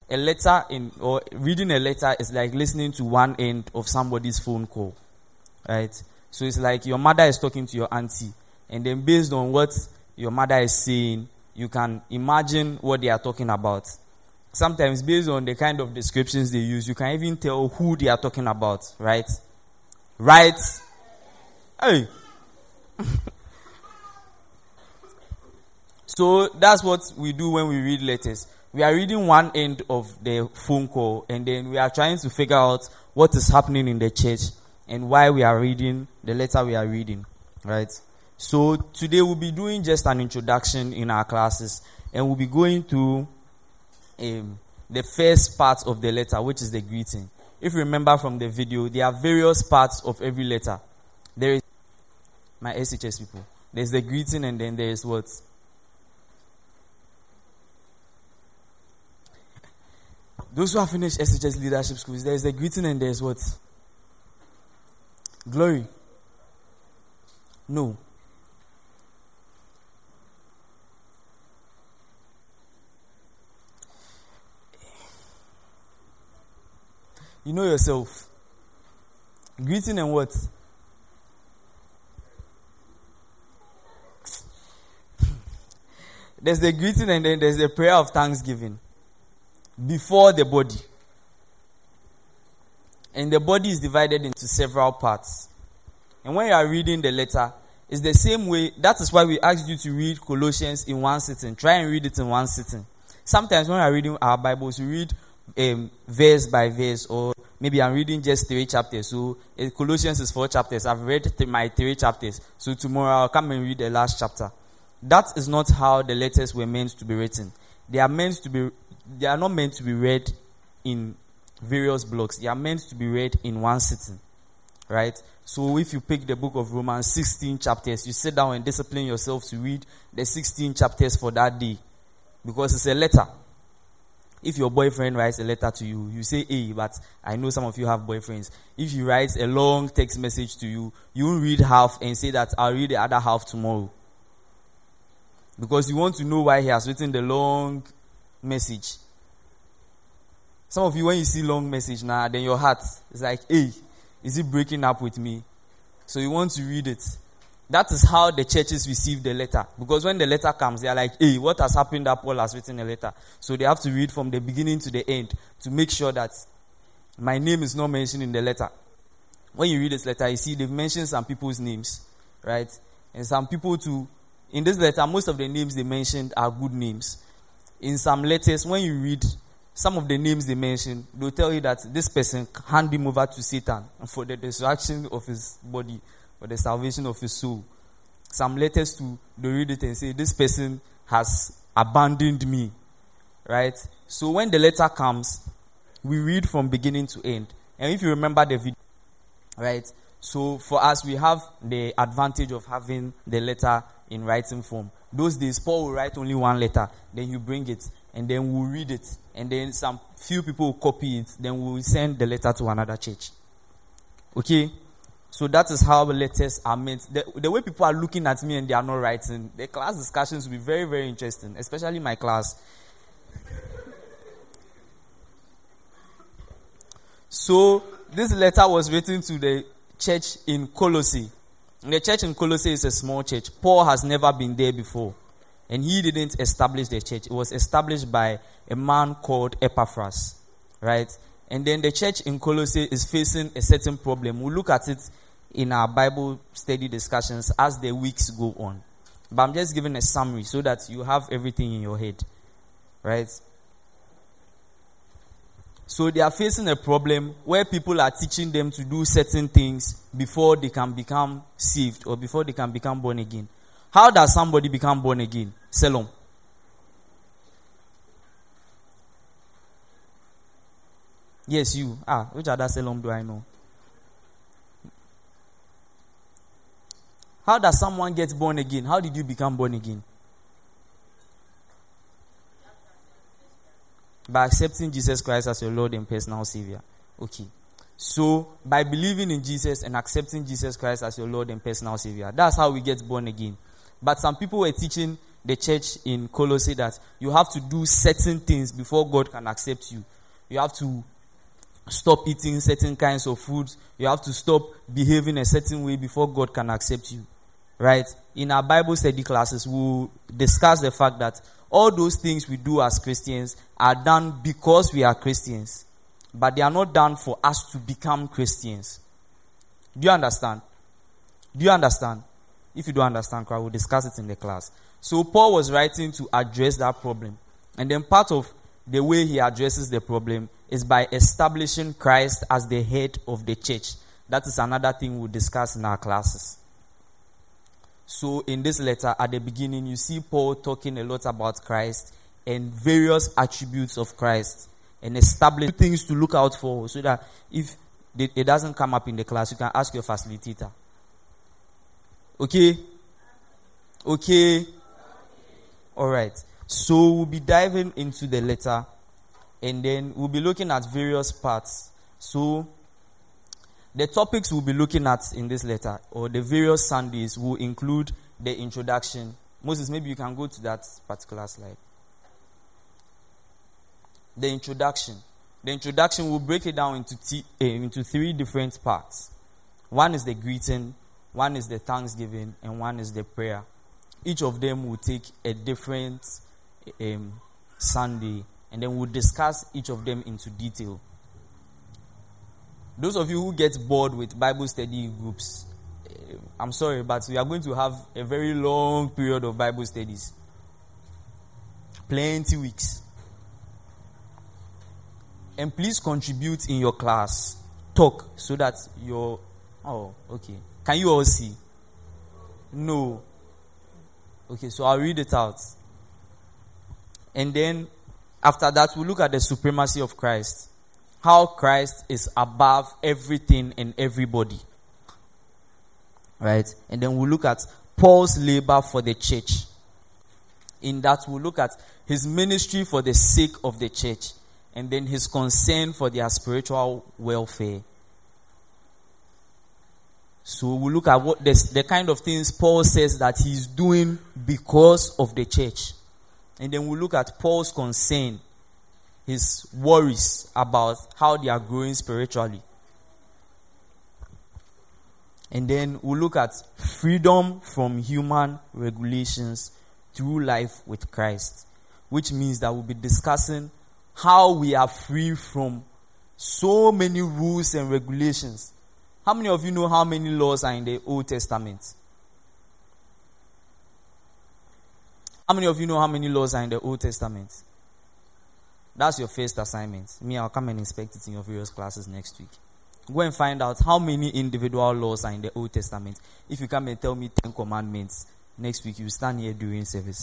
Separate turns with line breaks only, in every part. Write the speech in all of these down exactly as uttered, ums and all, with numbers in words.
a letter in or reading a letter is like listening to one end of somebody's phone call, right? So it's like your mother is talking to your auntie, and then based on what your mother is saying, you can imagine what they are talking about. Sometimes based on the kind of descriptions they use, you can even tell who they are talking about, right? Right? Hey. So that's what we do when we read letters. We are reading one end of the phone call, and then we are trying to figure out what is happening in the church and why we are reading the letter we are reading, right? So today we'll be doing just an introduction in our classes, and we'll be going through um, the first part of the letter, which is the greeting. If you remember from the video, there are various parts of every letter. There is my S H S people. There's the greeting, and then there is what? Those who have finished S H S leadership schools, there is the greeting and there is what? Glory. No. You know yourself. Greeting and what? There's the greeting and then there's the prayer of thanksgiving before the body. And the body is divided into several parts. And when you are reading the letter, it's the same way. That is why we asked you to read Colossians in one sitting. Try and read it in one sitting. Sometimes when we are reading our Bibles, we read um, verse by verse, or maybe I'm reading just three chapters. So uh, Colossians is four chapters. I've read th- my three chapters. So tomorrow I'll come and read the last chapter. That is not how the letters were meant to be written. They are meant to be. They are not meant to be read in various blocks. They are meant to be read in one sitting, right? So if you pick the book of Romans, sixteen chapters, you sit down and discipline yourself to read the sixteen chapters for that day, because it's a letter. If your boyfriend writes a letter to you, you say, hey, but I know some of you have boyfriends. If he writes a long text message to you, you won't read half and say that I'll read the other half tomorrow. Because you want to know why he has written the long message. Some of you, when you see long message now, then your heart is like, hey, is he breaking up with me? So you want to read it. That is how the churches receive the letter. Because when the letter comes, they are like, hey, what has happened that Paul has written a letter? So they have to read from the beginning to the end to make sure that my name is not mentioned in the letter. When you read this letter, you see they've mentioned some people's names, right? And some people too. In this letter, most of the names they mentioned are good names. In some letters, when you read some of the names they mentioned, they'll tell you that this person hand him over to Satan for the destruction of his body, for the salvation of his soul. Some letters too, they read it and say, this person has abandoned me, right? So when the letter comes, we read from beginning to end. And if you remember the video, right? So for us, we have the advantage of having the letter in writing form. Those days, Paul will write only one letter, then you bring it, and then we'll read it, and then some few people will copy it, then we'll send the letter to another church. Okay? So that is how the letters are meant. The, the way people are looking at me and they are not writing, the class discussions will be very, very interesting, especially my class. So this letter was written to the church in Colossae. The church in Colossae is a small church. Paul has never been there before. And he didn't establish the church. It was established by a man called Epaphras. Right? And then the church in Colossae is facing a certain problem. We'll look at it in our Bible study discussions as the weeks go on. But I'm just giving a summary so that you have everything in your head. Right? So they are facing a problem where people are teaching them to do certain things before they can become saved or before they can become born again. How does somebody become born again? Selom. Yes, you. Ah, which other Selom do I know? How does someone get born again? How did you become born again? By accepting Jesus Christ as your Lord and personal Savior. Okay. So, by believing in Jesus and accepting Jesus Christ as your Lord and personal Savior, that's how we get born again. But some people were teaching the church in Colossae that you have to do certain things before God can accept you. You have to stop eating certain kinds of foods. You have to stop behaving a certain way before God can accept you. Right? In our Bible study classes, we'll discuss the fact that all those things we do as Christians are done because we are Christians. But they are not done for us to become Christians. Do you understand? Do you understand? If you don't understand, we'll discuss it in the class. So Paul was writing to address that problem. And then part of the way he addresses the problem is by establishing Christ as the head of the church. That is another thing we'll discuss in our classes. So in this letter, at the beginning, you see Paul talking a lot about Christ and various attributes of Christ and establish things to look out for so that if it doesn't come up in the class, you can ask your facilitator. Okay? Okay? All right. So we'll be diving into the letter and then we'll be looking at various parts. So the topics we'll be looking at in this letter or the various Sundays will include the introduction. Moses, maybe you can go to that particular slide. The introduction. The introduction will break it down into, t- uh, into three different parts. One is the greeting, one is the thanksgiving, and one is the prayer. Each of them will take a different um, Sunday, and then we'll discuss each of them into detail. Those of you who get bored with Bible study groups, uh, I'm sorry, but we are going to have a very long period of Bible studies. Plenty weeks. And please contribute in your class. Talk so that your... Oh, okay. Can you all see? No. Okay, so I'll read it out. And then, after that, we'll look at the supremacy of Christ. How Christ is above everything and everybody. Right? And then we'll look at Paul's labor for the church. In that, we'll look at his ministry for the sake of the church. And then his concern for their spiritual welfare. So we'll look at what the, the kind of things Paul says that he's doing because of the church. And then we'll look at Paul's concern, his worries about how they are growing spiritually. And then we'll look at freedom from human regulations through life with Christ. Which means that we'll be discussing how we are free from so many rules and regulations. How many of you know how many laws are in the Old Testament? How many of you know how many laws are in the Old Testament? That's your first assignment. Me, I'll come and inspect it in your various classes next week. Go and find out how many individual laws are in the Old Testament. If you come and tell me ten commandments, next week you stand here during service.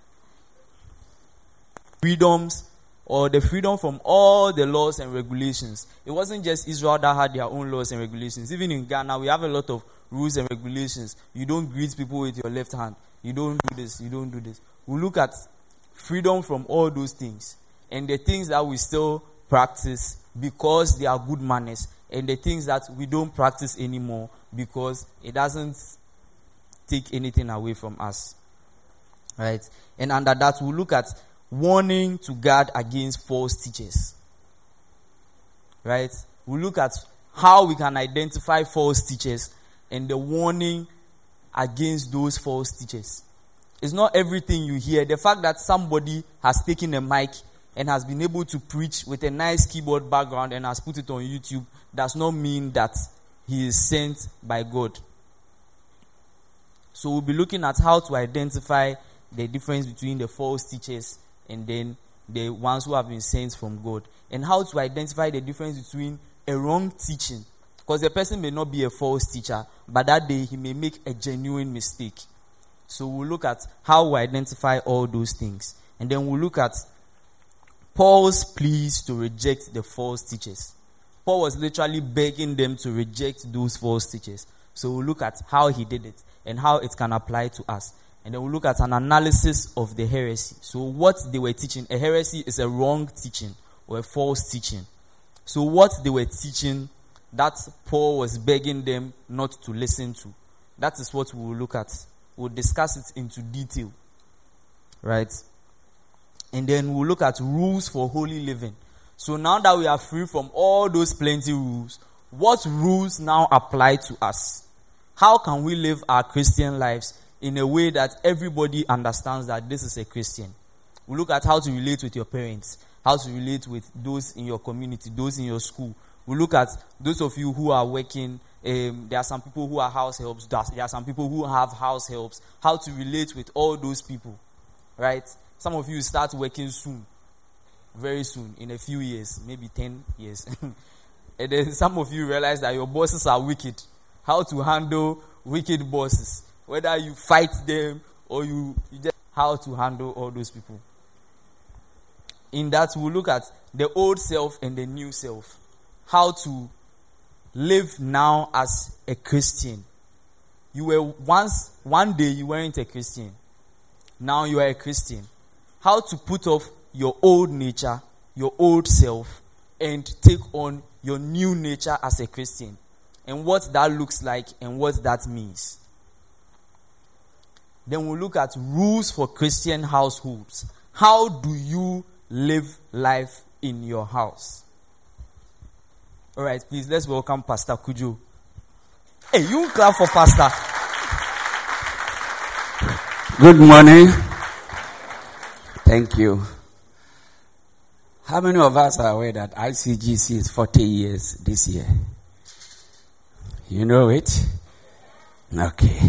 Freedoms, or the freedom from all the laws and regulations. It wasn't just Israel that had their own laws and regulations. Even in Ghana, we have a lot of rules and regulations. You don't greet people with your left hand. You don't do this. You don't do this. We look at freedom from all those things. And the things that we still practice because they are good manners. And the things that we don't practice anymore because it doesn't take anything away from us. Right? And under that, we look at warning to guard against false teachers. Right? We look at how we can identify false teachers and the warning against those false teachers. It's not everything you hear. The fact that somebody has taken a mic and has been able to preach with a nice keyboard background and has put it on YouTube does not mean that he is sent by God. So we'll be looking at how to identify the difference between the false teachers and then the ones who have been sent from God. And how to identify the difference between a wrong teaching. Because the person may not be a false teacher, but that day he may make a genuine mistake. So we'll look at how we identify all those things. And then we'll look at Paul's pleas to reject the false teachers. Paul was literally begging them to reject those false teachers. So we'll look at how he did it and how it can apply to us. And then we'll look at an analysis of the heresy. So what they were teaching, a heresy is a wrong teaching or a false teaching. So what they were teaching that Paul was begging them not to listen to. That is what we will look at. We'll discuss it into detail. right? And then we'll look at rules for holy living. So now that we are free from all those plenty rules, what rules now apply to us? How can we live our Christian lives in a way that everybody understands that this is a Christian? We'll look at how to relate with your parents, how to relate with those in your community, those in your school. We'll look at those of you who are working. Um, there are some people who are house helps. There are some people who have house helps. How to relate with all those people, right? Some of you start working soon, very soon, in a few years, maybe ten years. And then some of you realize that your bosses are wicked. How to handle wicked bosses. Whether you fight them or you, you just how to handle all those people. In that, we'll look at the old self and the new self. How to live now as a Christian. You were once, one day you weren't a Christian. Now you are a Christian. How to put off your old nature, your old self, and take on your new nature as a Christian. And what that looks like and what that means. Then we'll look at rules for Christian households. How do you live life in your house? All right, please, let's welcome Pastor Kujo. Hey, you clap for Pastor.
Good morning. Thank you. How many of us are aware that I C G C is forty years this year? You know it? Okay.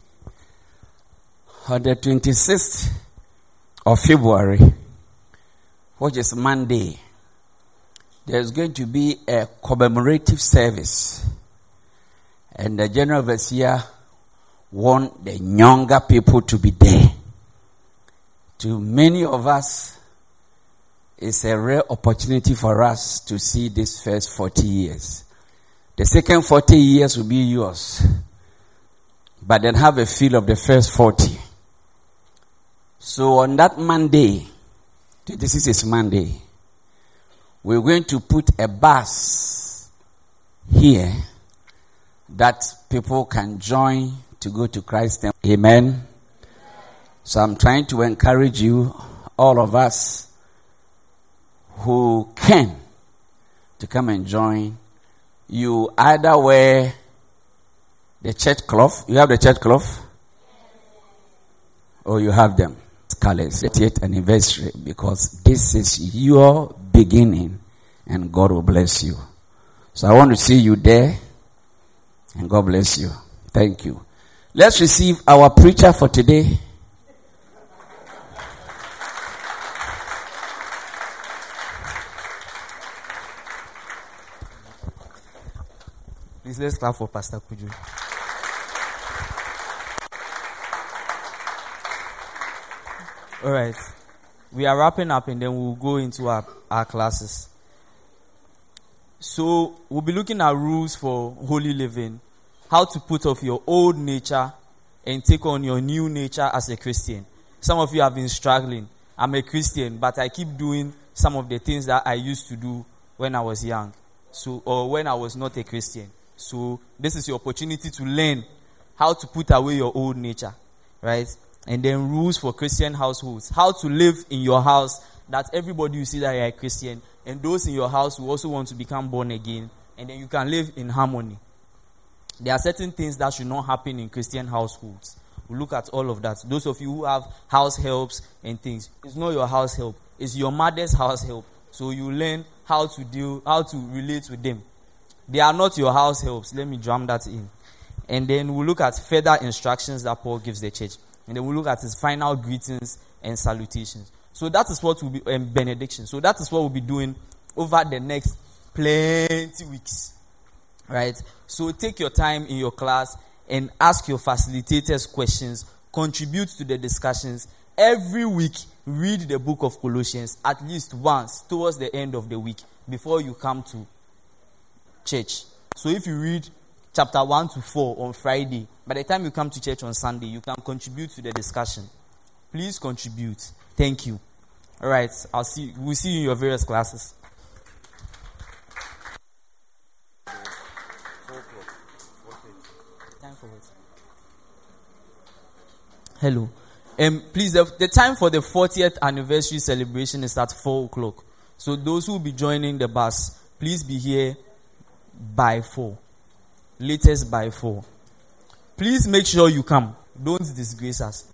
On the twenty-sixth of February, which is Monday, there's going to be a commemorative service. And the General Overseer want the younger people to be there. To many of us, it's a rare opportunity for us to see this first forty years. The second forty years will be yours. But then have a feel of the first forty. So on that Monday, this is Monday, we're going to put a bus here that people can join to go to Christ. Amen. So I'm trying to encourage you, all of us who can, to come and join. You either wear the church cloth. You have the church cloth? Or you have them. Colors. thirtieth anniversary, because this is your beginning and God will bless you. So I want to see you there and God bless you. Thank you. Let's receive our preacher for today.
Please, let's clap for Pastor Kujo. All right. We are wrapping up and then we'll go into our, our classes. So, we'll be looking at rules for holy living. How to put off your old nature and take on your new nature as a Christian. Some of you have been struggling. I'm a Christian, but I keep doing some of the things that I used to do when I was young. So, or when I was not a Christian. So, this is your opportunity to learn how to put away your old nature. Right? And then rules for Christian households. How to live in your house that everybody will see that you're a Christian. And those in your house who also want to become born again. And then you can live in harmony. There are certain things that should not happen in Christian households. We'll look at all of that. Those of you who have house helps and things. It's not your house help. It's your mother's house help. So you learn how to deal, how to relate with them. They are not your house helps. Let me jam that in. And then we'll look at further instructions that Paul gives the church. And then we'll look at his final greetings and salutations. So that is what will be, um, benediction. So that is what we'll be doing over the next plenty weeks. Right? So take your time in your class and ask your facilitators questions. Contribute to the discussions. Every week, read the book of Colossians at least once towards the end of the week before you come to church. So if you read chapter one to four on Friday, by the time you come to church on Sunday, you can contribute to the discussion. Please contribute. Thank you. All right. I'll see. We'll see you in your various classes. Time for it. Hello. And please, the, the time for the fortieth anniversary celebration is at four o'clock. So those who will be joining the bus, please be here by four. Latest by four. Please make sure you come. Don't disgrace us.